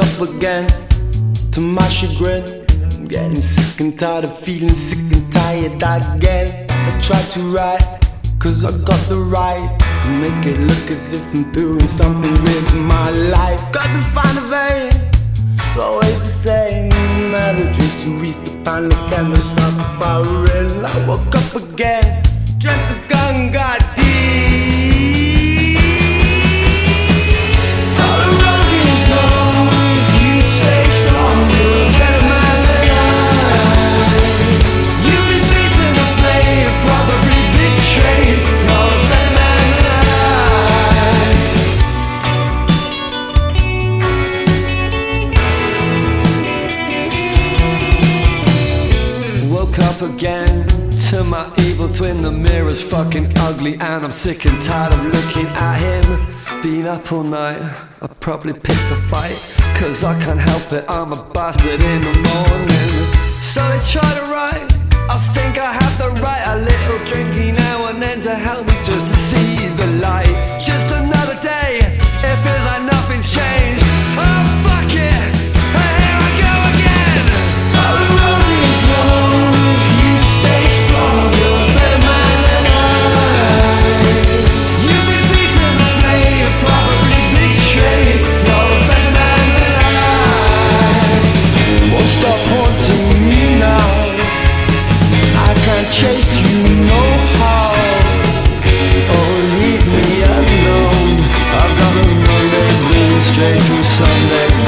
up again, to my chagrin. I'm getting sick and tired of feeling sick and tired again. I tried to write, cause I got the right to make it look as if I'm doing something with my life. Got to find a vein, it's always the same. Another drink to ease the panic and the sun firing. I woke up again, drank the gun, got deep. All the road is long, you stay strong, you're a better man than I. You've been beaten, afraid, probably betrayed. You're a better man than I. Woke up again to my evil twin. The mirror's fucking ugly and I'm sick and tired of looking at him. Been up all night, I probably picked a fight, cause I can't help it, I'm a bastard in the morning. So I try to write, I think I have the right. A little drinky now and then to help me just to see the light. Just another day, it feels like nothing's changed. Oh fuck it, here I go again. Oh, the road is long, you stay strong, you're a better man than I. You've been beaten, afraid, probably betrayed. You're a better man than I. Won't stop haunting me now, I can't chase you no how. Oh, leave me alone, I've got a Monday blues straight from Sunday.